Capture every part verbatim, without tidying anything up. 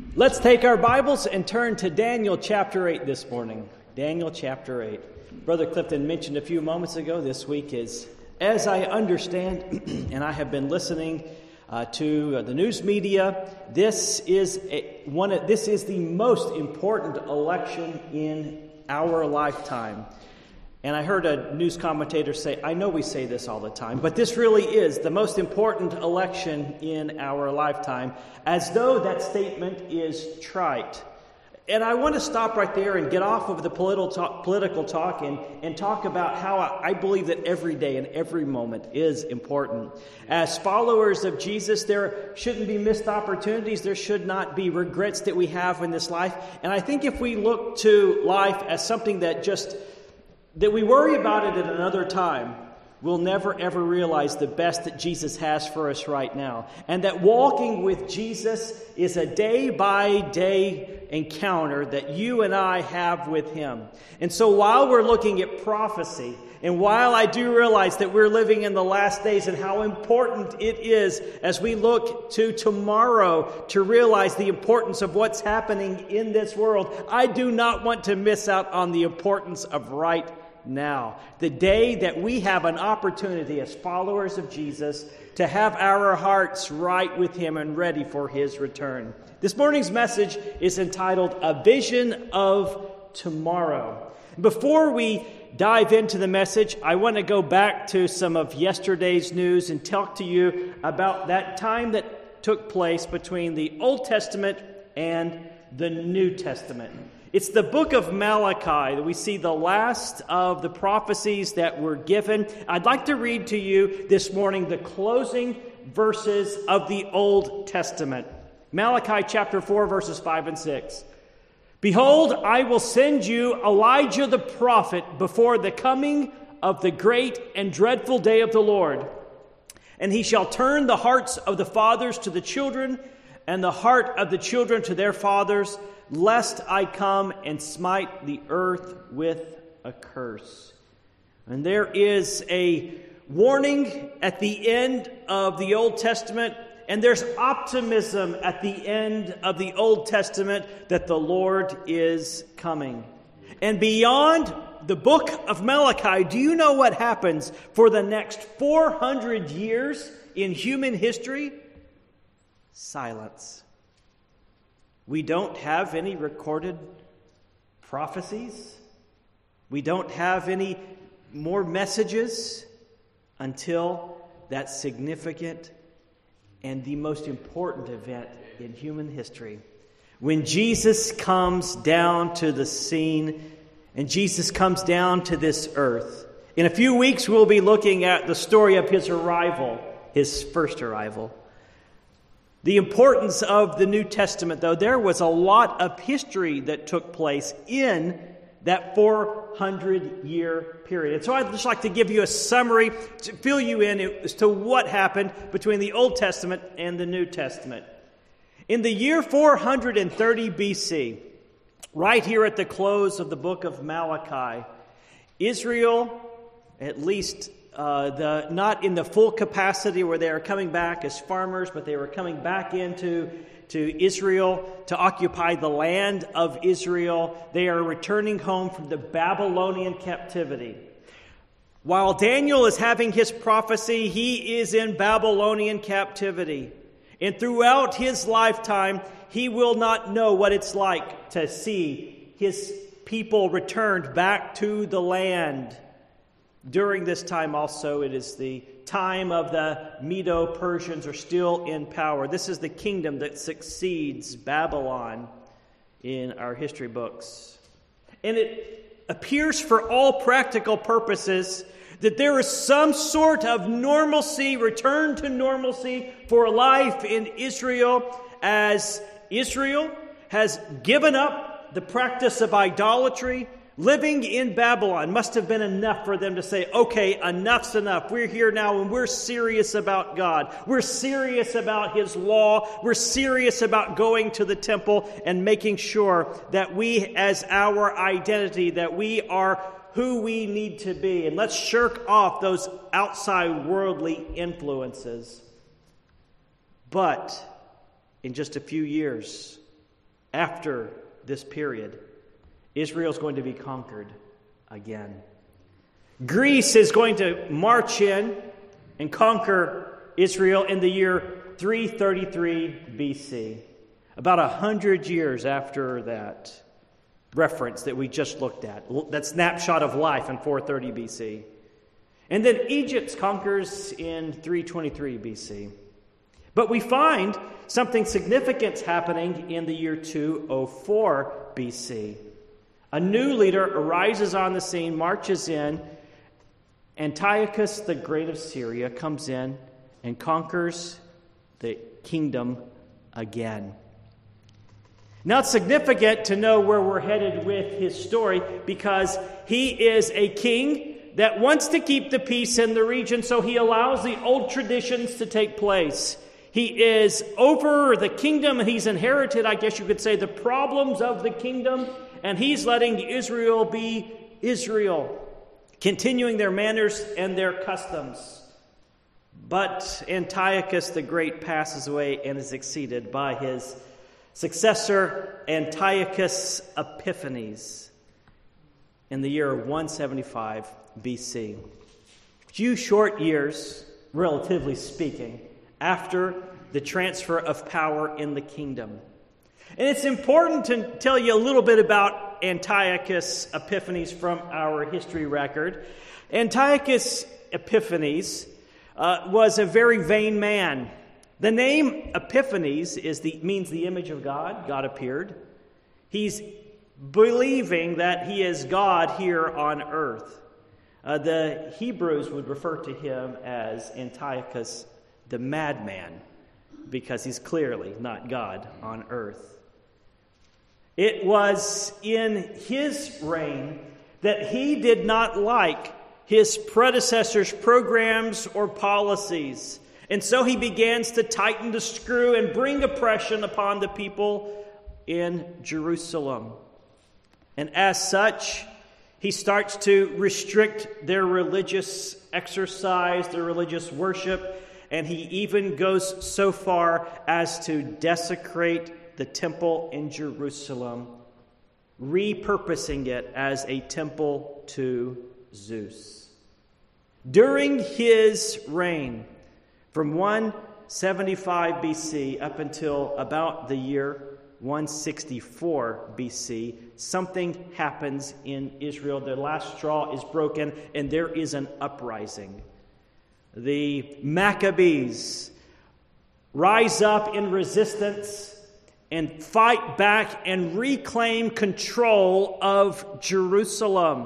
Let's take our Bibles and turn to Daniel chapter eight this morning. Daniel chapter eight. Brother Clifton mentioned a few moments ago, this week is, as I understand, and I have been listening uh, to uh, the news media, this is a, one. Of, this is the most important election in our lifetime. And I heard a news commentator say, I know we say this all the time, but this really is the most important election in our lifetime, as though that statement is trite. And I want to stop right there and get off of the political talk, political talk and, and talk about how I, I believe that every day and every moment is important. As followers of Jesus, there shouldn't be missed opportunities. There should not be regrets that we have in this life. And I think if we look to life as something that just that we worry about it at another time, we'll never ever realize the best that Jesus has for us right now. And that walking with Jesus is a day-by-day encounter that you and I have with Him. And so while we're looking at prophecy, and while I do realize that we're living in the last days and how important it is as we look to tomorrow to realize the importance of what's happening in this world, I do not want to miss out on the importance of right now. The day that we have an opportunity as followers of Jesus to have our hearts right with Him and ready for His return. This morning's message is entitled, A Vision of Tomorrow. Before we dive into the message, I want to go back to some of yesterday's news and talk to you about that time that took place between the Old Testament and the New Testament. It's the book of Malachi that we see the last of the prophecies that were given. I'd like to read to you this morning the closing verses of the Old Testament. Malachi chapter four, verses five and six. Behold, I will send you Elijah the prophet before the coming of the great and dreadful day of the Lord. And he shall turn the hearts of the fathers to the children, and the heart of the children to their fathers, lest I come and smite the earth with a curse. And there is a warning at the end of the Old Testament, and there's optimism at the end of the Old Testament that the Lord is coming. And beyond the book of Malachi, do you know what happens for the next four hundred years in human history? Silence. We don't have any recorded prophecies. We don't have any more messages until that significant and the most important event in human history. When Jesus comes down to the scene and Jesus comes down to this earth. In a few weeks, we'll be looking at the story of His arrival, His first arrival. The importance of the New Testament, though, there was a lot of history that took place in that four hundred year period. And so I'd just like to give you a summary to fill you in as to what happened between the Old Testament and the New Testament. In the year four hundred thirty B C, right here at the close of the book of Malachi, Israel, at least Uh, the not in the full capacity where they are coming back as farmers, but they were coming back into to Israel to occupy the land of Israel. They are returning home from the Babylonian captivity. While Daniel is having his prophecy, he is in Babylonian captivity. And throughout his lifetime, he will not know what it's like to see his people returned back to the land. During this time also, it is the time of the Medo-Persians are still in power. This is the kingdom that succeeds Babylon in our history books. And it appears for all practical purposes that there is some sort of normalcy, return to normalcy for life in Israel, as Israel has given up the practice of idolatry. Living in Babylon must have been enough for them to say, okay, enough's enough. We're here now and we're serious about God. We're serious about His law. We're serious about going to the temple and making sure that we, as our identity, that we are who we need to be. And let's shirk off those outside worldly influences. But in just a few years, after this period, Israel is going to be conquered again. Greece is going to march in and conquer Israel in the year three thirty-three B C, about a hundred years after that reference that we just looked at, that snapshot of life in four thirty B C. And then Egypt conquers in three twenty-three B C. But we find something significant happening in the year two oh four B C. A new leader arises on the scene, marches in. Antiochus the Great of Syria comes in and conquers the kingdom again. Now it's significant to know where we're headed with his story, because he is a king that wants to keep the peace in the region, so he allows the old traditions to take place. He is over the kingdom, and he's inherited, I guess you could say, the problems of the kingdom, and he's letting Israel be Israel, continuing their manners and their customs. But Antiochus the Great passes away and is succeeded by his successor, Antiochus Epiphanes, in the year one seventy-five B C. A few short years, relatively speaking, after the transfer of power in the kingdom. And it's important to tell you a little bit about Antiochus Epiphanes from our history record. Antiochus Epiphanes uh, was a very vain man. The name Epiphanes is the, means the image of God. God appeared. He's believing that he is God here on earth. Uh, the Hebrews would refer to him as Antiochus the madman, because he's clearly not God on earth. It was in his reign that he did not like his predecessors' programs or policies. And so he begins to tighten the screw and bring oppression upon the people in Jerusalem. And as such, he starts to restrict their religious exercise, their religious worship, and he even goes so far as to desecrate the temple in Jerusalem, repurposing it as a temple to Zeus. During his reign, from one seventy-five B C up until about the year one sixty-four B C, something happens in Israel. The last straw is broken, and there is an uprising. The Maccabees rise up in resistance and fight back and reclaim control of Jerusalem.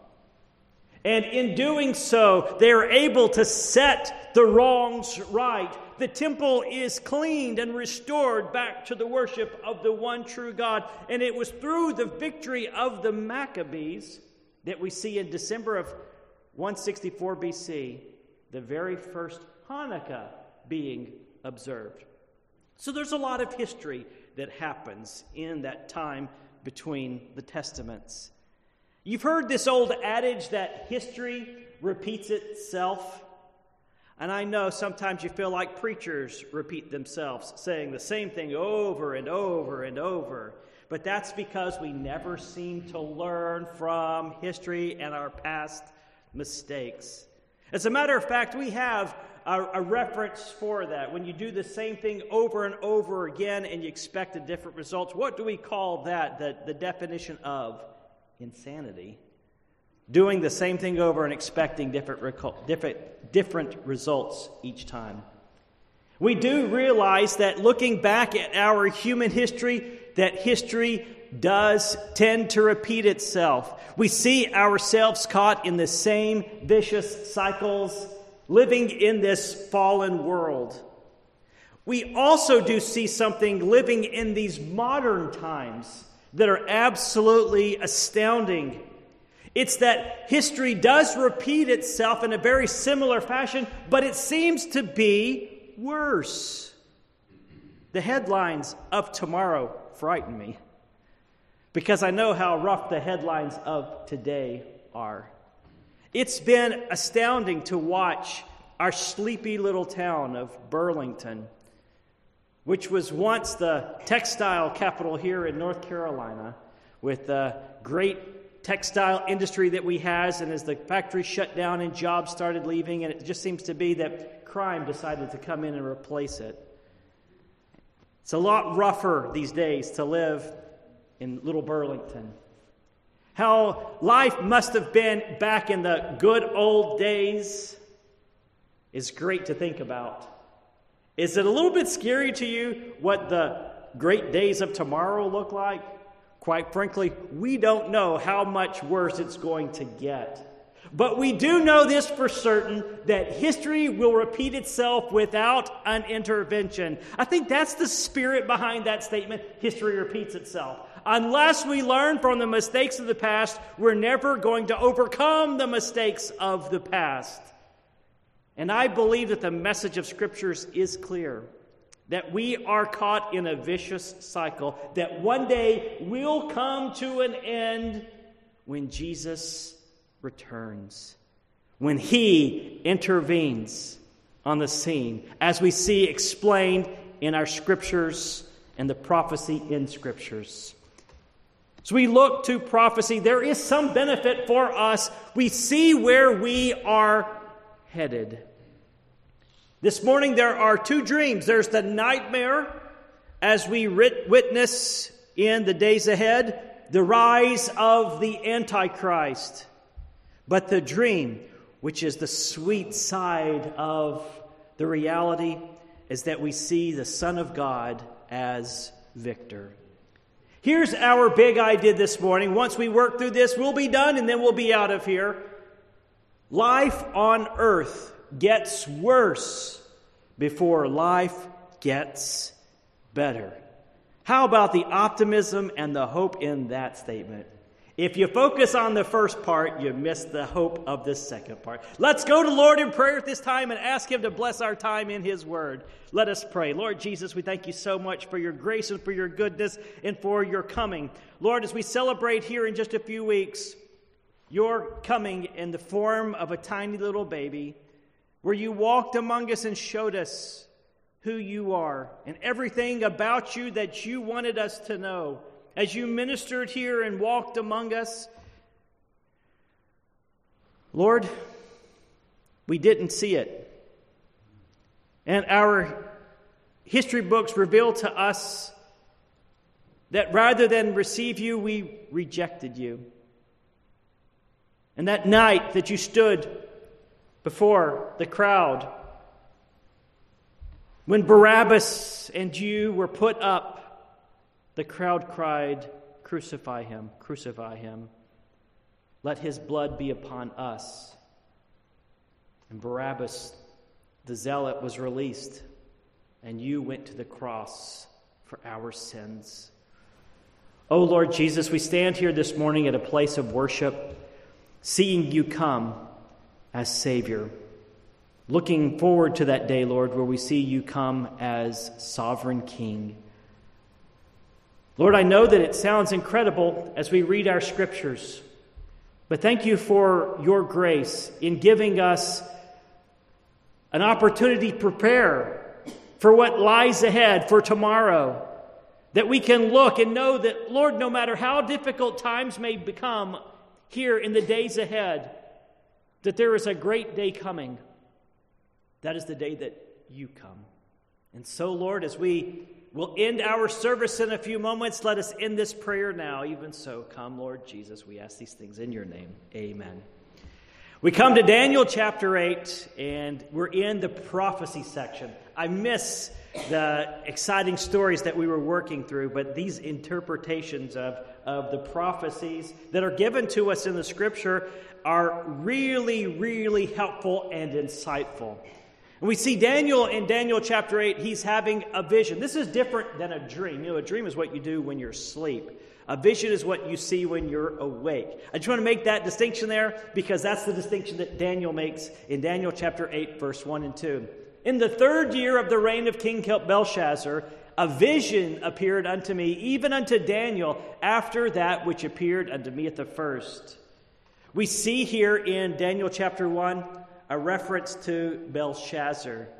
And in doing so, they are able to set the wrongs right. The temple is cleaned and restored back to the worship of the one true God. And it was through the victory of the Maccabees that we see in December of one sixty-four B C, the very first Hanukkah being observed. So there's a lot of history that happens in that time between the Testaments. You've heard this old adage that history repeats itself. And I know sometimes you feel like preachers repeat themselves, saying the same thing over and over and over. But that's because we never seem to learn from history and our past mistakes. As a matter of fact, we have a, a reference for that. When you do the same thing over and over again and you expect a different result, what do we call that? The, the definition of insanity. Doing the same thing over and expecting different, different, different results each time. We do realize that looking back at our human history, that history does tend to repeat itself. We see ourselves caught in the same vicious cycles, living in this fallen world. We also do see something living in these modern times that are absolutely astounding. It's that history does repeat itself in a very similar fashion, but it seems to be worse. The headlines of tomorrow frighten me, because I know how rough the headlines of today are. It's been astounding to watch our sleepy little town of Burlington which was once the textile capital here in North Carolina, with the great textile industry that we has, and as the factory shut down and jobs started leaving, and it just seems to be that crime decided to come in and replace it. It's a lot rougher these days to live in Little Burlington. How life must have been back in the good old days is great to think about. Is it a little bit scary to you what the great days of tomorrow look like? Quite frankly, we don't know how much worse it's going to get. But we do know this for certain, that history will repeat itself without an intervention. I think that's the spirit behind that statement, history repeats itself. Unless we learn from the mistakes of the past, we're never going to overcome the mistakes of the past. And I believe that the message of Scriptures is clear, that we are caught in a vicious cycle, that one day will come to an end when Jesus returns, when He intervenes on the scene, as we see explained in our Scriptures and the prophecy in Scriptures. So we look to prophecy. There is some benefit for us. We see where we are headed. This morning there are two dreams. There's the nightmare, as we witness in the days ahead, the rise of the Antichrist. But the dream, which is the sweet side of the reality, is that we see the Son of God as victor. Here's our big idea this morning. Once we work through this, we'll be done and then we'll be out of here. Life on earth gets worse before life gets better. How about the optimism and the hope in that statement? If you focus on the first part, you miss the hope of the second part. Let's go to Lord in prayer at this time and ask Him to bless our time in His Word. Let us pray. Lord Jesus, we thank You so much for Your grace and for Your goodness and for Your coming. Lord, as we celebrate here in just a few weeks, Your coming in the form of a tiny little baby, where You walked among us and showed us who You are and everything about You that You wanted us to know. As You ministered here and walked among us, Lord, we didn't see it. And our history books reveal to us that rather than receive You, we rejected You. And that night that You stood before the crowd, when Barabbas and You were put up, the crowd cried, "Crucify Him, crucify Him. Let His blood be upon us." And Barabbas, the zealot, was released, and You went to the cross for our sins. Oh, Lord Jesus, we stand here this morning at a place of worship, seeing You come as Savior, looking forward to that day, Lord, where we see You come as sovereign King. Lord, I know that it sounds incredible as we read our Scriptures, but thank You for Your grace in giving us an opportunity to prepare for what lies ahead, for tomorrow, that we can look and know that, Lord, no matter how difficult times may become here in the days ahead, that there is a great day coming. That is the day that You come. And so, Lord, as we will end our service in a few moments, let us end this prayer now. Even so, come, Lord Jesus, we ask these things in Your name. Amen. We come to Daniel chapter eight, and we're in the prophecy section. I miss the exciting stories that we were working through, but these interpretations of, of the prophecies that are given to us in the Scripture are really, really helpful and insightful. And we see Daniel in Daniel chapter eight, he's having a vision. This is different than a dream. You know, a dream is what you do when you're asleep. A vision is what you see when you're awake. I just want to make that distinction there because that's the distinction that Daniel makes in Daniel chapter eight, verse one and two. In the third year of the reign of King Belshazzar, a vision appeared unto me, even unto Daniel, after that which appeared unto me at the first. We see here in Daniel chapter one a reference to Belshazzar.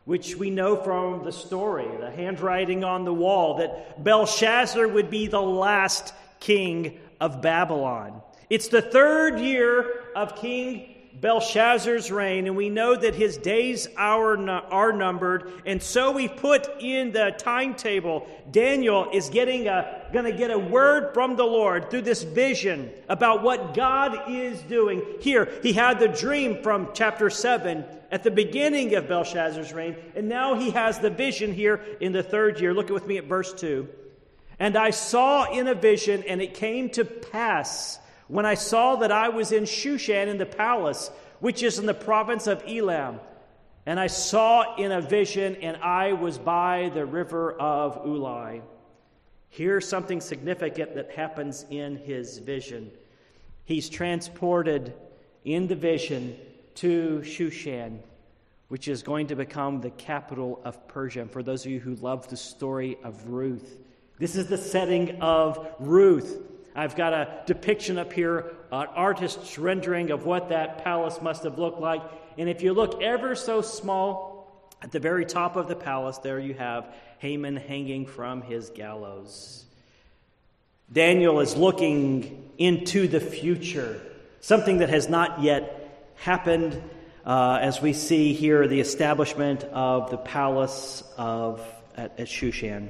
which we know from the story, the handwriting on the wall, that Belshazzar would be the last king of Babylon. It's the third year of King Belshazzar's reign, and we know that his days are, are numbered, and so we put in the timetable, Daniel is getting a going to get a word from the Lord through this vision about what God is doing. Here, he had the dream from chapter seven at the beginning of Belshazzar's reign, and now he has the vision here in the third year. Look with me at verse two. And I saw in a vision, and it came to pass when I saw that I was in Shushan in the palace, which is in the province of Elam. And I saw in a vision, and I was by the river of Ulai. Here's something significant that happens in his vision. He's transported in the vision to Shushan, which is going to become the capital of Persia. And for those of you who love the story of Ruth, this is the setting of Ruth. I've got a depiction up here, an artist's rendering of what that palace must have looked like. And if you look ever so small, at the very top of the palace, there you have Haman hanging from his gallows. Daniel is looking into the future, something that has not yet happened, uh, as we see here the establishment of the palace of at, at Shushan.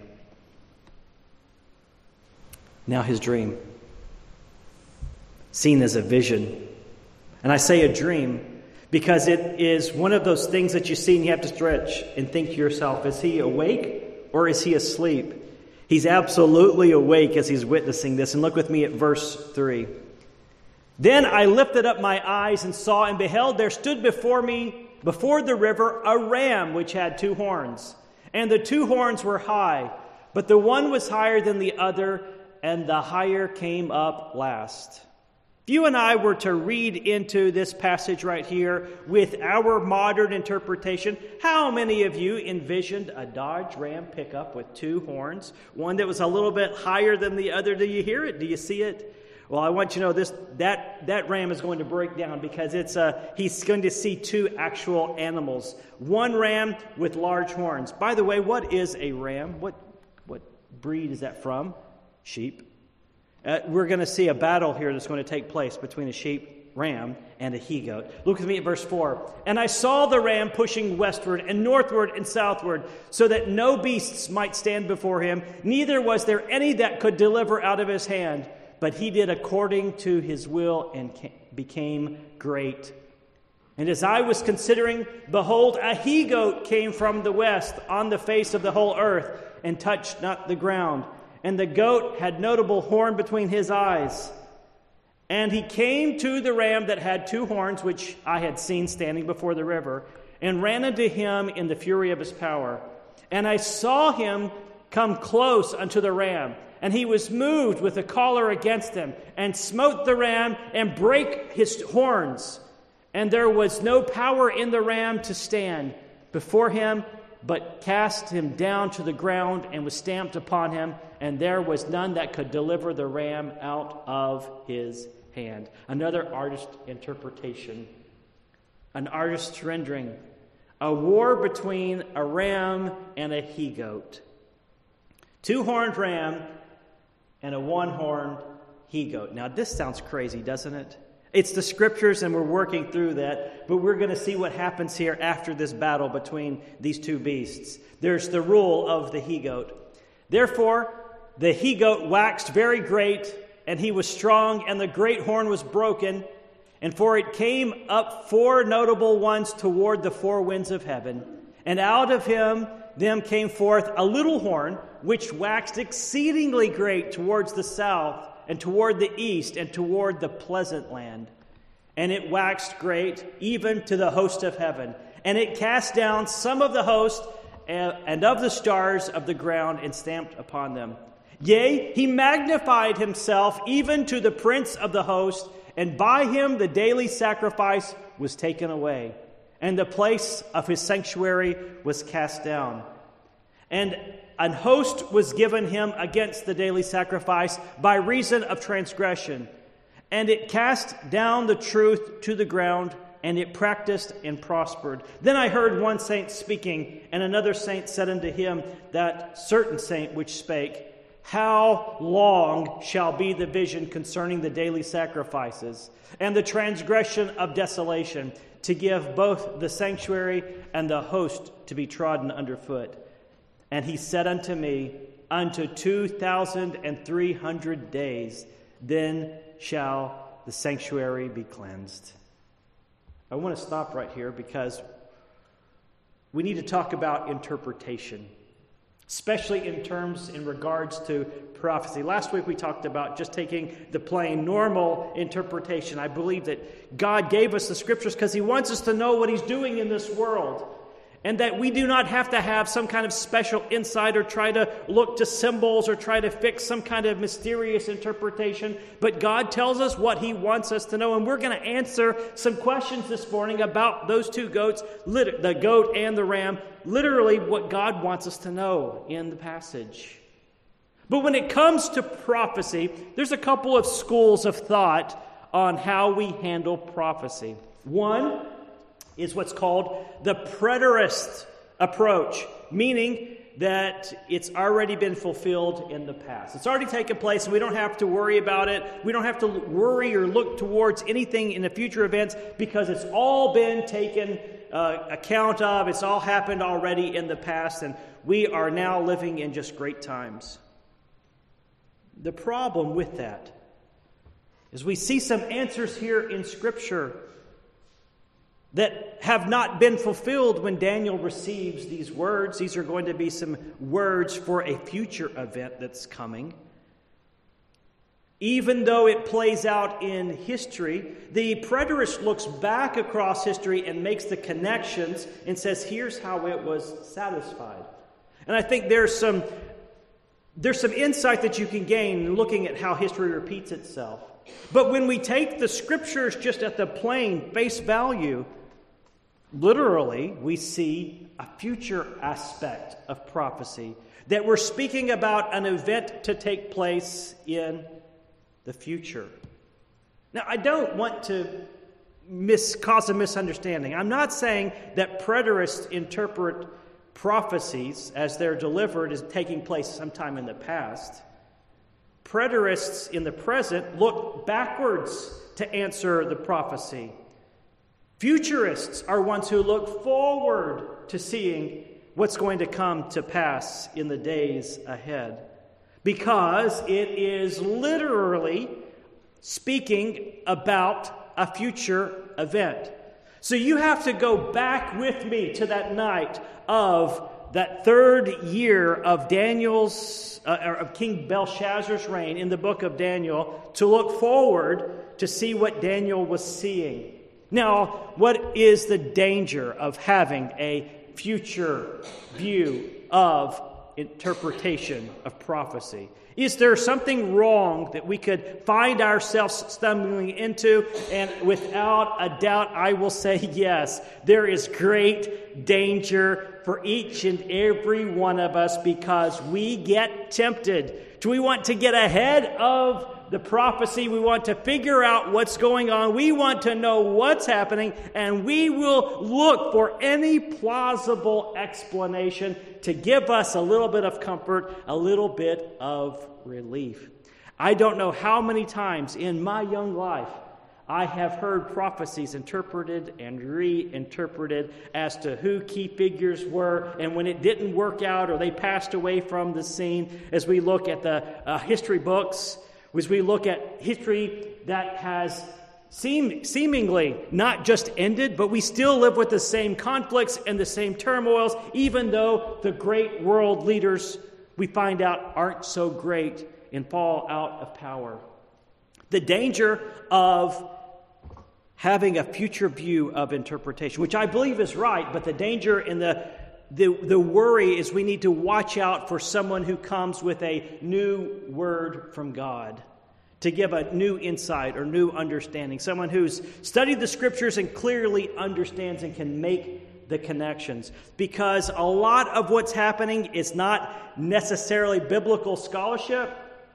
Now his dream, seen as a vision. And I say a dream because it is one of those things that you see and you have to stretch and think to yourself, is he awake or is he asleep? He's absolutely awake as he's witnessing this. And look with me at verse three. Then I lifted up my eyes and saw, and beheld, there stood before me, before the river, a ram which had two horns. And the two horns were high, but the one was higher than the other, and the higher came up last. If you and I were to read into this passage right here with our modern interpretation, how many of you envisioned a Dodge Ram pickup with two horns, one that was a little bit higher than the other? Do you hear it? Do you see it? Well, I want you to know this: that that ram is going to break down because it's a, he's going to see two actual animals. One ram with large horns. By the way, what is a ram? What what breed is that from? Sheep. Uh, we're going to see a battle here that's going to take place between a sheep, ram, and a he-goat. Look with me at verse four. And I saw the ram pushing westward and northward and southward, so that no beasts might stand before him, neither was there any that could deliver out of his hand. But he did according to his will and became great. And as I was considering, behold, a he-goat came from the west on the face of the whole earth, and touched not the ground. And the goat had notable horn between his eyes. And he came to the ram that had two horns, which I had seen standing before the river, and ran unto him in the fury of his power. And I saw him come close unto the ram, and he was moved with a choler against him, and smote the ram, and brake his horns. And there was no power in the ram to stand before him, but cast him down to the ground, and was stamped upon him, and there was none that could deliver the ram out of his hand. Another artist interpretation, an artist's rendering, a war between a ram and a he-goat. Two-horned ram and a one-horned he-goat. Now, this sounds crazy, doesn't it? It's the scriptures, and we're working through that, but we're going to see what happens here after this battle between these two beasts. There's the rule of the he-goat. Therefore, the he-goat waxed very great, and he was strong, and the great horn was broken, and for it came up four notable ones toward the four winds of heaven. And out of him them came forth a little horn, which waxed exceedingly great towards the south, and toward the east, and toward the pleasant land. And it waxed great, even to the host of heaven. And it cast down some of the host and of the stars of the ground, and stamped upon them. Yea, he magnified himself even to the prince of the host, and by him the daily sacrifice was taken away, and the place of his sanctuary was cast down. And an host was given him against the daily sacrifice by reason of transgression. And it cast down the truth to the ground, and it practiced and prospered. Then I heard one saint speaking, and another saint said unto him, that certain saint which spake, How long shall be the vision concerning the daily sacrifices, and the transgression of desolation, to give both the sanctuary and the host to be trodden underfoot? And he said unto me, Unto two thousand and three hundred days, then shall the sanctuary be cleansed. I want to stop right here because we need to talk about interpretation, especially in terms in regards to prophecy. Last week we talked about just taking the plain, normal interpretation. I believe that God gave us the Scriptures because He wants us to know what He's doing in this world, and that we do not have to have some kind of special insight or try to look to symbols or try to fix some kind of mysterious interpretation. But God tells us what He wants us to know. And we're going to answer some questions this morning about those two goats, the goat and the ram, literally what God wants us to know in the passage. But when it comes to prophecy, there's a couple of schools of thought on how we handle prophecy. One is what's called the preterist approach, meaning that it's already been fulfilled in the past. It's already taken place, and we don't have to worry about it. We don't have to worry or look towards anything in the future events because it's all been taken uh, account of. It's all happened already in the past, and we are now living in just great times. The problem with that is we see some answers here in Scripture that have not been fulfilled when Daniel receives these words. These are going to be some words for a future event that's coming. Even though it plays out in history, the preterist looks back across history and makes the connections and says, here's how it was satisfied. And I think there's some, there's some insight that you can gain looking at how history repeats itself. But when we take the Scriptures just at the plain face value, literally, we see a future aspect of prophecy, that we're speaking about an event to take place in the future. Now, I don't want to mis- cause a misunderstanding. I'm not saying that preterists interpret prophecies as they're delivered as taking place sometime in the past. Preterists in the present look backwards to answer the prophecy. Futurists are ones who look forward to seeing what's going to come to pass in the days ahead, because it is literally speaking about a future event. So you have to go back with me to that night of that third year of Daniel's, uh, of King Belshazzar's reign in the book of Daniel, to look forward to see what Daniel was seeing. Now, what is the danger of having a future view of interpretation of prophecy? Is there something wrong that we could find ourselves stumbling into? And without a doubt, I will say yes. There is great danger for each and every one of us because we get tempted. Do we want to get ahead of the prophecy? We want to figure out what's going on. We want to know what's happening, and we will look for any plausible explanation to give us a little bit of comfort, a little bit of relief. I don't know how many times in my young life I have heard prophecies interpreted and reinterpreted as to who key figures were, and when it didn't work out or they passed away from the scene, as we look at the uh, history books, as we look at history that has seem, seemingly not just ended, but we still live with the same conflicts and the same turmoils, even though the great world leaders, we find out, aren't so great and fall out of power. The danger of having a future view of interpretation, which I believe is right, but the danger and the The, the worry is we need to watch out for someone who comes with a new word from God to give a new insight or new understanding. Someone who's studied the Scriptures and clearly understands and can make the connections. Because a lot of what's happening is not necessarily biblical scholarship,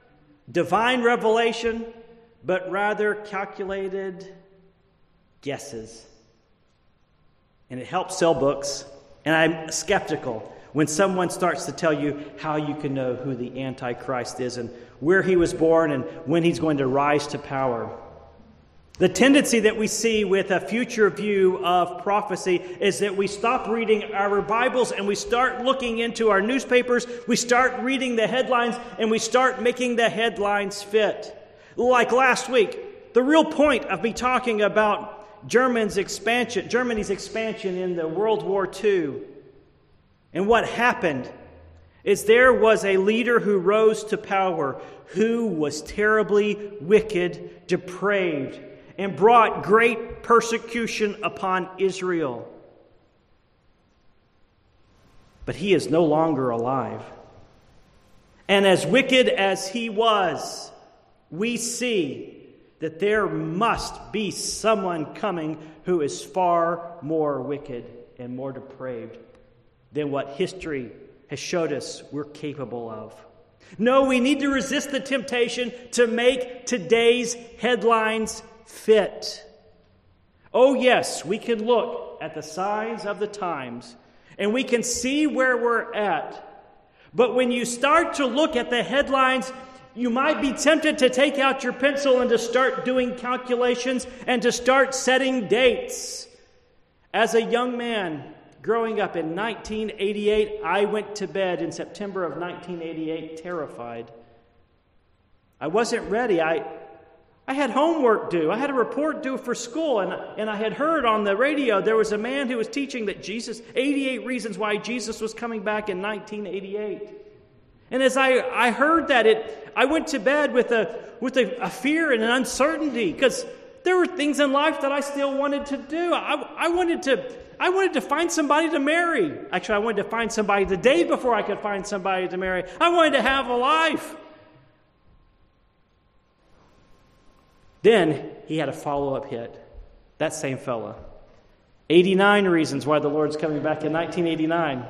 divine revelation, but rather calculated guesses. and it helps sell books. And I'm skeptical when someone starts to tell you how you can know who the Antichrist is and where he was born and when he's going to rise to power. The tendency that we see with a future view of prophecy is that we stop reading our Bibles and we start looking into our newspapers, we start reading the headlines, and we start making the headlines fit. Like last week, the real point of me talking about Germany's expansion, Germany's expansion in the World War Two, and what happened is there was a leader who rose to power who was terribly wicked, depraved, and brought great persecution upon Israel. But he is no longer alive. And as wicked as he was, we see that there must be someone coming who is far more wicked and more depraved than what history has showed us we're capable of. No, we need to resist the temptation to make today's headlines fit. Oh yes, we can look at the signs of the times and we can see where we're at. But when you start to look at the headlines, you might be tempted to take out your pencil and to start doing calculations and to start setting dates. As a young man growing up in nineteen eighty-eight, I went to bed in September of nineteen eighty-eight terrified. I wasn't ready. I I had homework due. I had a report due for school, and, and I had heard on the radio there was a man who was teaching that Jesus, eighty-eight reasons why Jesus was coming back in nineteen eighty-eight. And as I, I heard that, it I went to bed with a with a, a fear and an uncertainty, because there were things in life that I still wanted to do. I, I wanted to I wanted to find somebody to marry. Actually, I wanted to find somebody the day before I could find somebody to marry. I wanted to have a life. Then he had a follow-up hit. That same fella. eighty-nine reasons why the Lord's coming back in nineteen eighty-nine.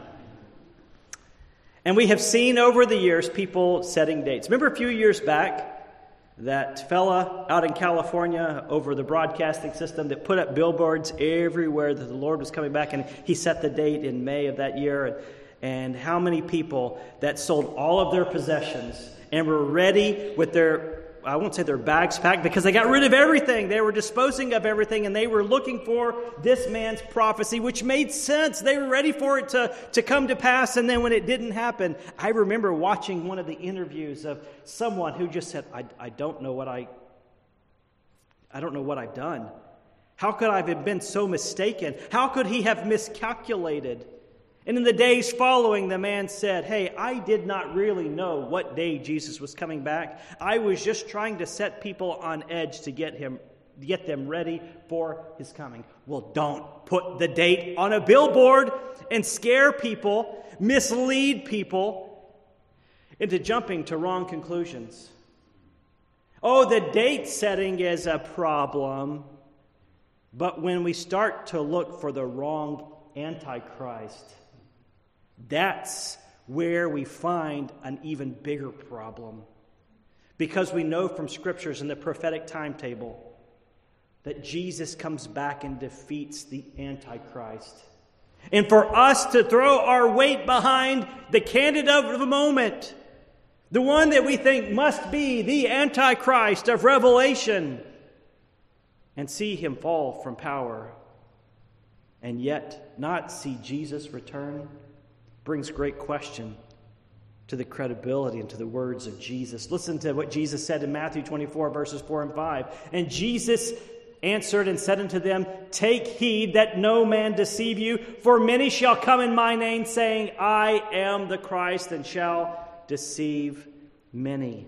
And we have seen over the years people setting dates. Remember a few years back, that fella out in California over the broadcasting system that put up billboards everywhere that the Lord was coming back, and he set the date in May of that year. And how many people that sold all of their possessions and were ready with their, I won't say their bags packed, because they got rid of everything. They were disposing of everything, and they were looking for this man's prophecy, which made sense. They were ready for it to, to come to pass, and then when it didn't happen, I remember watching one of the interviews of someone who just said, I, I don't know what I, I don't know what I've done. How could I have been so mistaken? How could he have miscalculated? And in the days following, the man said, hey, I did not really know what day Jesus was coming back. I was just trying to set people on edge to get him, get them ready for his coming. Well, don't put the date on a billboard and scare people, mislead people into jumping to wrong conclusions. Oh, the date setting is a problem. But when we start to look for the wrong Antichrist, that's where we find an even bigger problem. Because we know from scriptures in the prophetic timetable that Jesus comes back and defeats the Antichrist. And for us to throw our weight behind the candidate of the moment, the one that we think must be the Antichrist of Revelation, and see him fall from power, and yet not see Jesus return, brings great question to the credibility and to the words of Jesus. Listen to what Jesus said in Matthew twenty-four, verses four and five. And Jesus answered and said unto them, take heed that no man deceive you, for many shall come in my name, saying, I am the Christ, and shall deceive many.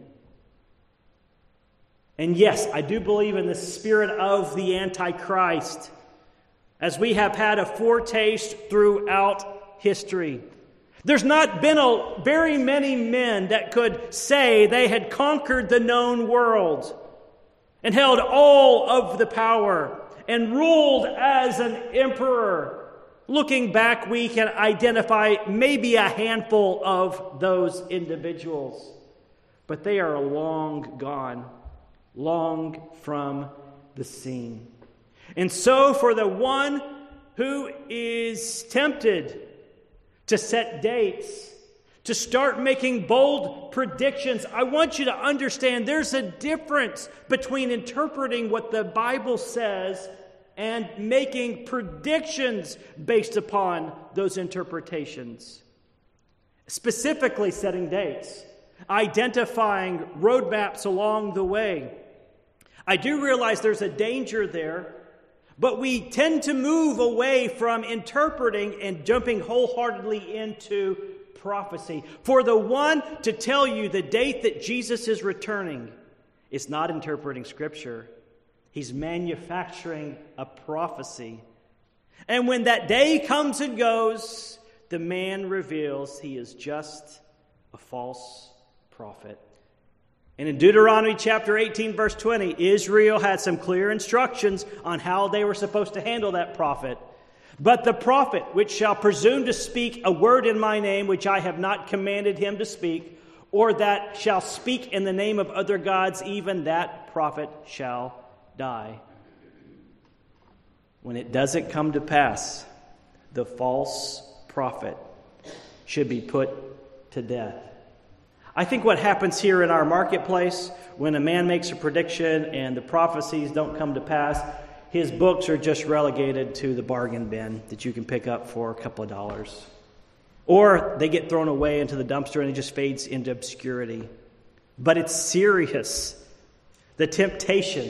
And yes, I do believe in the spirit of the Antichrist, as we have had a foretaste throughout history. There's not been a, very many men that could say they had conquered the known world and held all of the power and ruled as an emperor. Looking back, we can identify maybe a handful of those individuals, but they are long gone, long from the scene. And so for the one who is tempted to set dates, to start making bold predictions, I want you to understand there's a difference between interpreting what the Bible says and making predictions based upon those interpretations. Specifically, setting dates, identifying roadmaps along the way. I do realize there's a danger there, but we tend to move away from interpreting and jumping wholeheartedly into prophecy. For the one to tell you the date that Jesus is returning is not interpreting Scripture. He's manufacturing a prophecy. And when that day comes and goes, the man reveals he is just a false prophet. And in Deuteronomy chapter eighteen, verse twenty, Israel had some clear instructions on how they were supposed to handle that prophet. But the prophet which shall presume to speak a word in my name, which I have not commanded him to speak, or that shall speak in the name of other gods, even that prophet shall die. When it doesn't come to pass, the false prophet should be put to death. I think what happens here in our marketplace, when a man makes a prediction and the prophecies don't come to pass, his books are just relegated to the bargain bin that you can pick up for a couple of dollars. Or they get thrown away into the dumpster and it just fades into obscurity. But it's serious. The temptation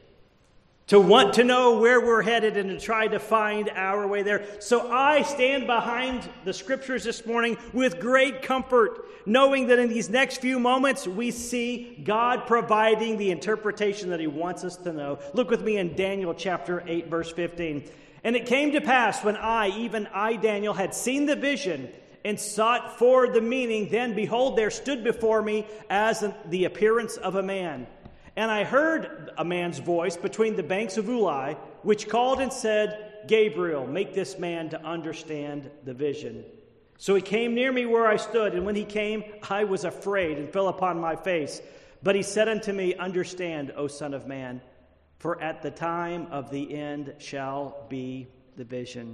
to want to know where we're headed and to try to find our way there. So I stand behind the Scriptures this morning with great comfort, knowing that in these next few moments we see God providing the interpretation that He wants us to know. Look with me in Daniel chapter eight, verse fifteen. And it came to pass when I, even I, Daniel, had seen the vision and sought for the meaning, then behold, there stood before me as the appearance of a man. And I heard a man's voice between the banks of Ulai, which called and said, Gabriel, make this man to understand the vision. So he came near me where I stood, and when he came, I was afraid and fell upon my face. But he said unto me, Understand, O Son of Man, for at the time of the end shall be the vision.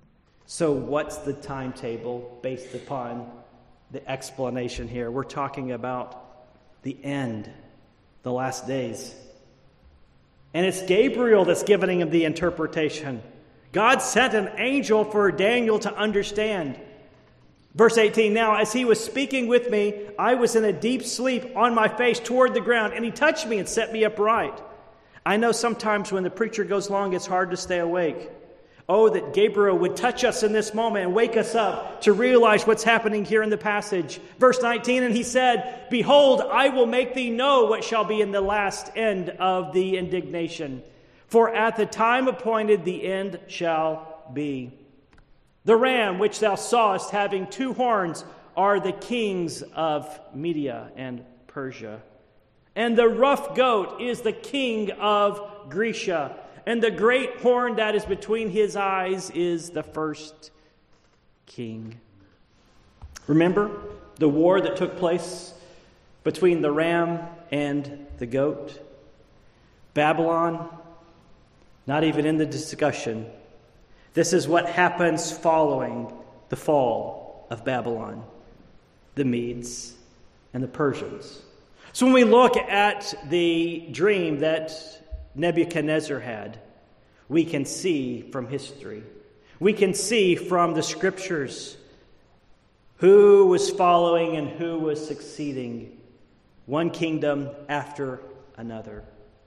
So what's the timetable based upon the explanation here? We're talking about the end. The last days. And it's Gabriel that's giving him the interpretation. God sent an angel for Daniel to understand. Verse eighteen, now as he was speaking with me, I was in a deep sleep on my face toward the ground, and he touched me and set me upright. I know sometimes when the preacher goes long, it's hard to stay awake. Oh, that Gabriel would touch us in this moment and wake us up to realize what's happening here in the passage. Verse nineteen, and he said, Behold, I will make thee know what shall be in the last end of the indignation. For at the time appointed the end shall be. The ram which thou sawest having two horns are the kings of Media and Persia. And the rough goat is the king of Grecia. And the great horn that is between his eyes is the first king. Remember the war that took place between the ram and the goat? Babylon, not even in the discussion. This is what happens following the fall of Babylon, the Medes and the Persians. So when we look at the dream that Nebuchadnezzar had, we can see from history, we can see from the Scriptures who was following and who was succeeding one kingdom after another.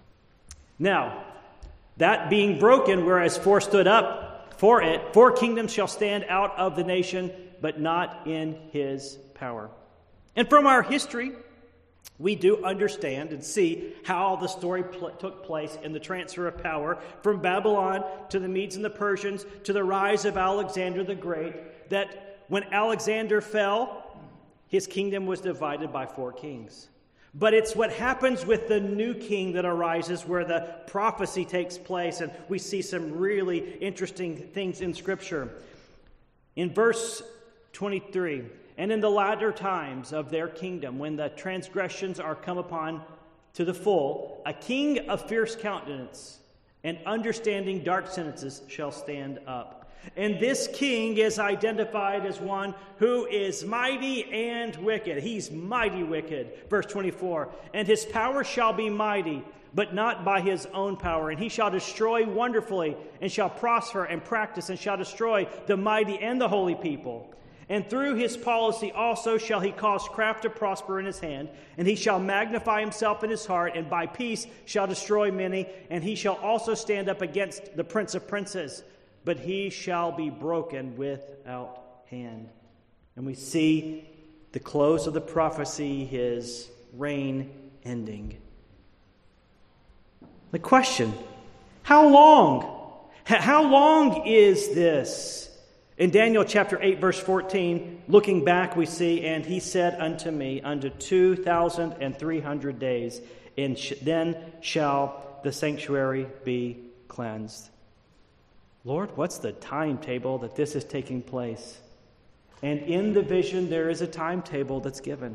Now, that being broken, whereas four stood up for it, four kingdoms shall stand out of the nation, but not in his power. And from our history, we do understand and see how the story pl- took place in the transfer of power from Babylon to the Medes and the Persians to the rise of Alexander the Great, that when Alexander fell, his kingdom was divided by four kings. But it's what happens with the new king that arises where the prophecy takes place, and we see some really interesting things in Scripture. In verse twenty-three, and in the latter times of their kingdom, when the transgressions are come upon to the full, a king of fierce countenance and understanding dark sentences shall stand up. And this king is identified as one who is mighty and wicked. He's mighty wicked. Verse twenty-four, and his power shall be mighty, but not by his own power. And he shall destroy wonderfully, and shall prosper and practice, and shall destroy the mighty and the holy people. And through his policy also shall he cause craft to prosper in his hand, and he shall magnify himself in his heart, and by peace shall destroy many, and he shall also stand up against the prince of princes, but he shall be broken without hand. And we see the close of the prophecy, his reign ending. The question, how long? How long is this? In Daniel chapter eight, verse fourteen, looking back, we see, and he said unto me, unto two thousand and three hundred days, and sh- then shall the sanctuary be cleansed. Lord, what's the timetable that this is taking place? And in the vision, there is a timetable that's given.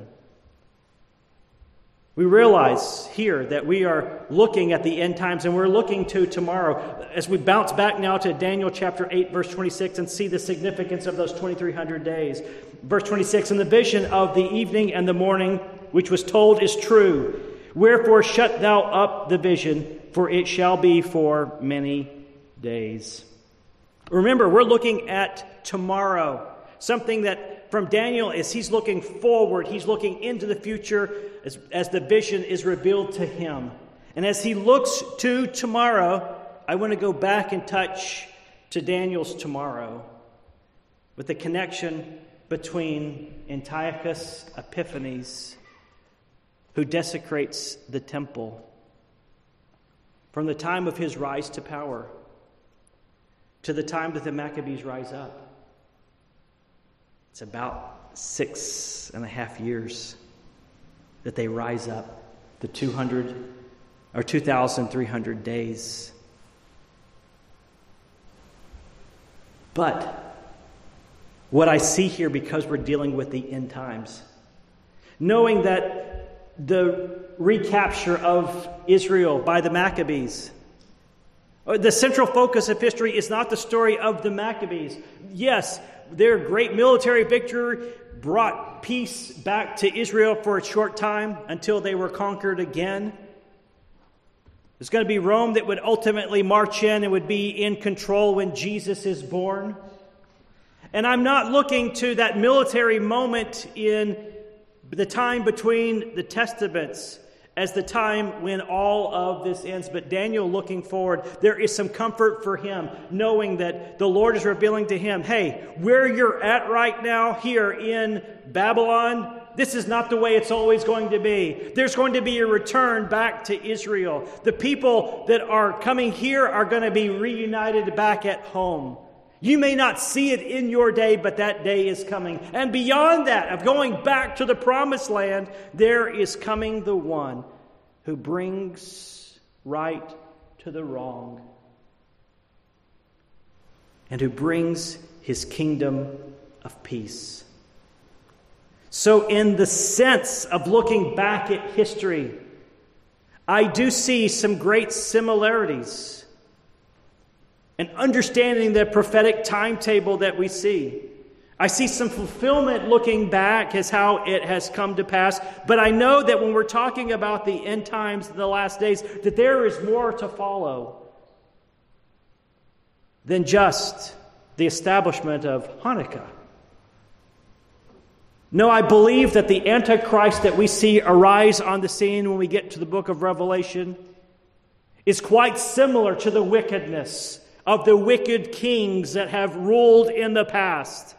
We realize here that we are looking at the end times, and we're looking to tomorrow. As we bounce back now to Daniel chapter eight, verse twenty-six, and see the significance of those twenty-three hundred days. Verse twenty-six, and the vision of the evening and the morning, which was told, is true. Wherefore shut thou up the vision, for it shall be for many days. Remember, we're looking at tomorrow. Something that from Daniel is he's looking forward. He's looking into the future as, as the vision is revealed to him. And as he looks to tomorrow, I want to go back and touch to Daniel's tomorrow with the connection between Antiochus Epiphanes, who desecrates the temple, from the time of his rise to power to the time that the Maccabees rise up. It's about six and a half years that they rise up, the two hundred or two thousand three hundred days. But what I see here, because we're dealing with the end times, knowing that the recapture of Israel by the Maccabees, the central focus of history is not the story of the Maccabees. Yes, their great military victory brought peace back to Israel for a short time until they were conquered again. There's going to be Rome that would ultimately march in and would be in control when Jesus is born. And I'm not looking to that military moment in the time between the Testaments as the time when all of this ends. But Daniel, looking forward, there is some comfort for him, knowing that the Lord is revealing to him, hey, where you're at right now here in Babylon, this is not the way it's always going to be. There's going to be a return back to Israel. The people that are coming here are going to be reunited back at home. You may not see it in your day, but that day is coming. And beyond that, of going back to the promised land, there is coming the one who brings right to the wrong and who brings his kingdom of peace. So in the sense of looking back at history, I do see some great similarities. And understanding the prophetic timetable that we see. I see some fulfillment looking back as how it has come to pass. But I know that when we're talking about the end times, the last days, that there is more to follow than just the establishment of Hanukkah. No, I believe that the Antichrist that we see arise on the scene when we get to the book of Revelation is quite similar to the wickedness of the wicked kings that have ruled in the past.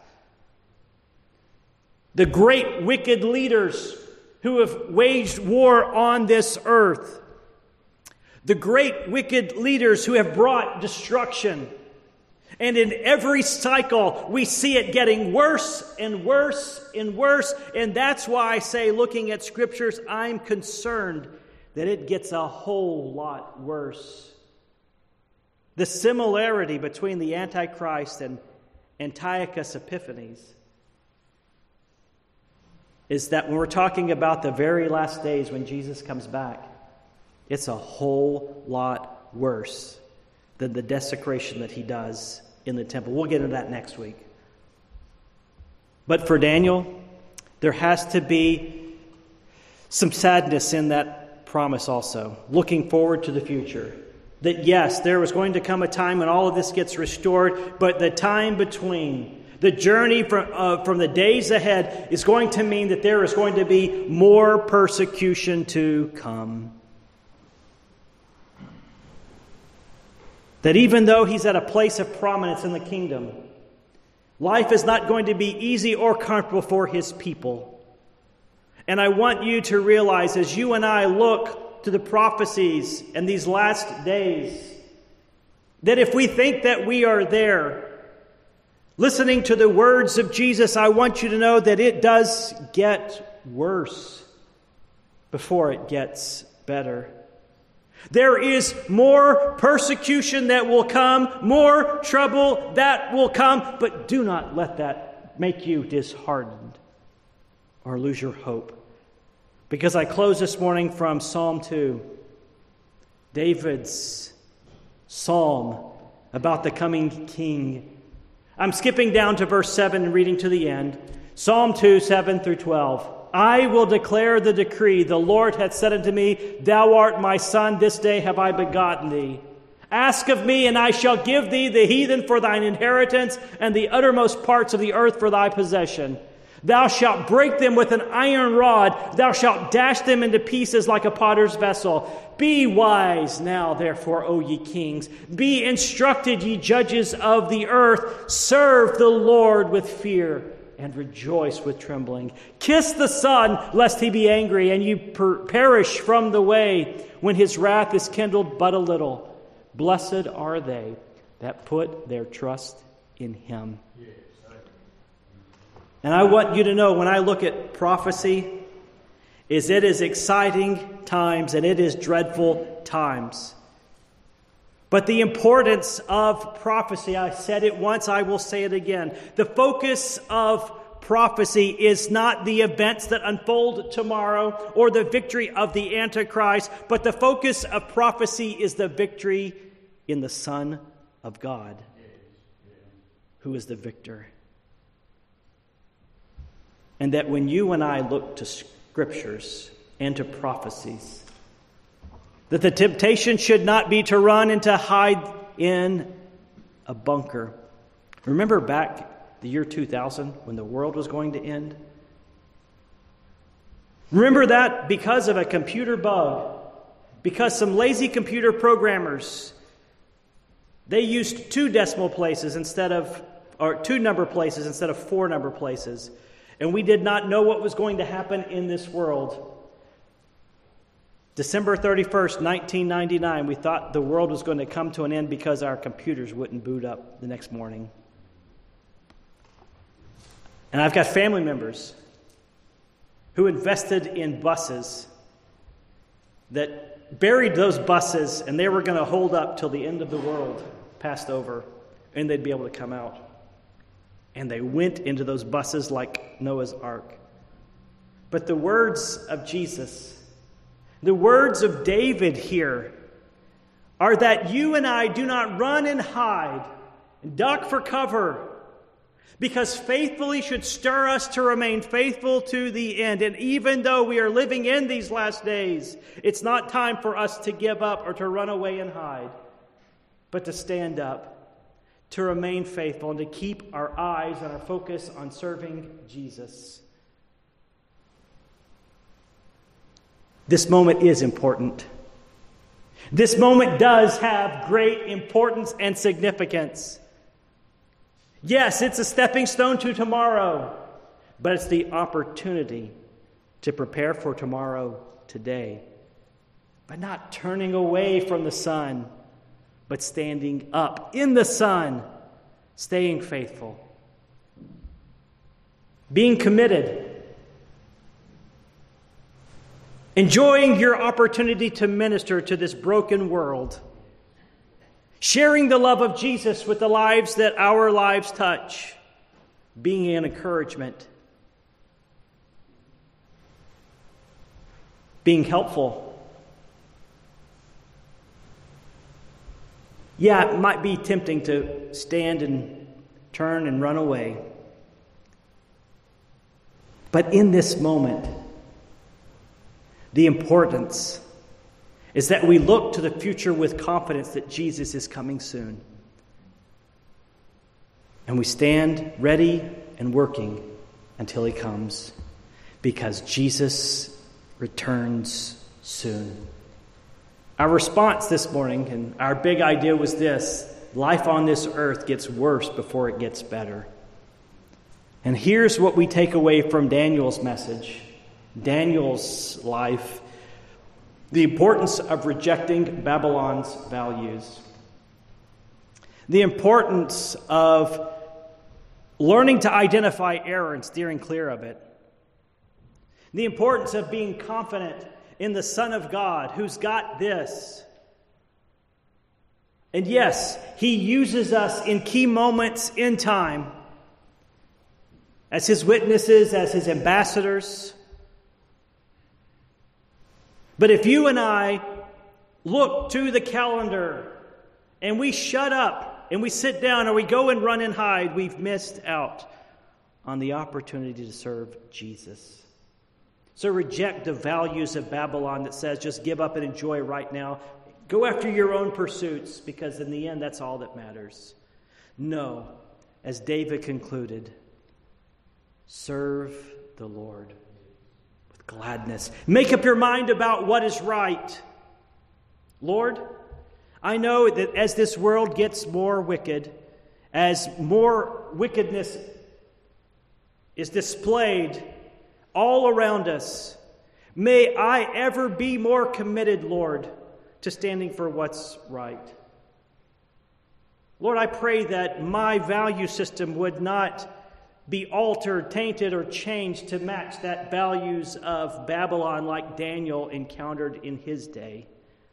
The great wicked leaders who have waged war on this earth. The great wicked leaders who have brought destruction. And in every cycle, we see it getting worse and worse and worse. And that's why I say, looking at scriptures, I'm concerned that it gets a whole lot worse. The similarity between the Antichrist and Antiochus Epiphanes is that when we're talking about the very last days when Jesus comes back, it's a whole lot worse than the desecration that he does in the temple. We'll get into that next week. But for Daniel, there has to be some sadness in that promise also, looking forward to the future. That yes, there was going to come a time when all of this gets restored, but the time between, the journey from, uh, from the days ahead is going to mean that there is going to be more persecution to come. That even though he's at a place of prominence in the kingdom, life is not going to be easy or comfortable for his people. And I want you to realize as you and I look to the prophecies and these last days, that if we think that we are there, listening to the words of Jesus, I want you to know that it does get worse before it gets better. There is more persecution that will come, more trouble that will come, but do not let that make you disheartened or lose your hope. Because I close this morning from Psalm two, David's psalm about the coming king. I'm skipping down to verse seven and reading to the end. Psalm two, seven through twelve. I will declare the decree. The Lord hath said unto me, Thou art my son, this day have I begotten thee. Ask of me, and I shall give thee the heathen for thine inheritance, and the uttermost parts of the earth for thy possession. Thou shalt break them with an iron rod. Thou shalt dash them into pieces like a potter's vessel. Be wise now, therefore, O ye kings. Be instructed, ye judges of the earth. Serve the Lord with fear and rejoice with trembling. Kiss the Son, lest he be angry, and you per- perish from the way when his wrath is kindled but a little. Blessed are they that put their trust in him. And I want you to know, when I look at prophecy, is it is exciting times and it is dreadful times. But the importance of prophecy, I said it once, I will say it again. The focus of prophecy is not the events that unfold tomorrow or the victory of the Antichrist, but the focus of prophecy is the victory in the Son of God, who is the victor. And that when you and I look to scriptures and to prophecies, that the temptation should not be to run and to hide in a bunker. Remember back the year two thousand when the world was going to end? Remember that because of a computer bug, because some lazy computer programmers, they used two decimal places instead of, or two number places instead of four number places. And we did not know what was going to happen in this world. December thirty-first, nineteen ninety-nine, we thought the world was going to come to an end because our computers wouldn't boot up the next morning. And I've got family members who invested in buses that buried those buses, and they were going to hold up till the end of the world passed over, and they'd be able to come out. And they went into those buses like Noah's Ark. But the words of Jesus, the words of David here, are that you and I do not run and hide and duck for cover, because faithfully should stir us to remain faithful to the end. And even though we are living in these last days, it's not time for us to give up or to run away and hide, but to stand up, to remain faithful, and to keep our eyes and our focus on serving Jesus. This moment is important. This moment does have great importance and significance. Yes, it's a stepping stone to tomorrow, but it's the opportunity to prepare for tomorrow today by not turning away from the sun, but standing up in the sun, staying faithful, being committed, enjoying your opportunity to minister to this broken world, sharing the love of Jesus with the lives that our lives touch, being an encouragement, being helpful, Yeah, it might be tempting to stand and turn and run away. But in this moment, the importance is that we look to the future with confidence that Jesus is coming soon. And we stand ready and working until he comes, because Jesus returns soon. Our response this morning, and our big idea was this: life on this earth gets worse before it gets better. And here's what we take away from Daniel's message, Daniel's life: the importance of rejecting Babylon's values, the importance of learning to identify error and steering clear of it, the importance of being confident in the Son of God who's got this. And yes, he uses us in key moments in time as his witnesses, as his ambassadors. But if you and I look to the calendar and we shut up and we sit down or we go and run and hide, we've missed out on the opportunity to serve Jesus. So reject the values of Babylon that says just give up and enjoy right now. Go after your own pursuits, because in the end, that's all that matters. No, as David concluded, serve the Lord with gladness. Make up your mind about what is right. Lord, I know that as this world gets more wicked, as more wickedness is displayed all around us, may I ever be more committed, Lord, to standing for what's right. Lord, I pray that my value system would not be altered, tainted, or changed to match that values of Babylon like Daniel encountered in his day.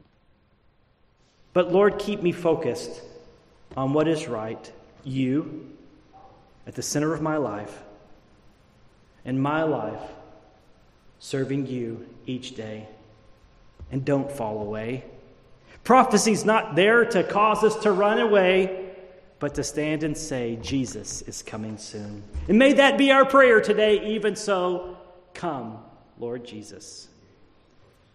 But Lord, keep me focused on what is right, you at the center of my life, and my life serving you each day. And don't fall away. Prophecy's not there to cause us to run away, but to stand and say, Jesus is coming soon. And may that be our prayer today. Even so, come, Lord Jesus.